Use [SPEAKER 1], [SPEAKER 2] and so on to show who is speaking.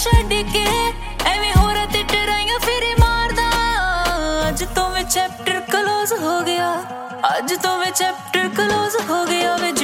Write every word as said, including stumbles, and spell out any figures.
[SPEAKER 1] ਛੱਡ ਕੇ ਐਵੇਂ ਹੋਰਾਂ ਤੇ ਟਰਾਈਆਂ ਫੇਰੇ ਮਾਰਦਾ। ਅੱਜ ਤੋਂ ਮੈਂ ਚੈਪਟਰ ਕਲੋਜ਼ ਹੋ ਗਿਆ, ਅੱਜ ਤੋਂ ਮੈਂ ਚੈਪਟਰ ਕਲੋਜ਼ ਹੋ ਗਿਆ ਵੇ।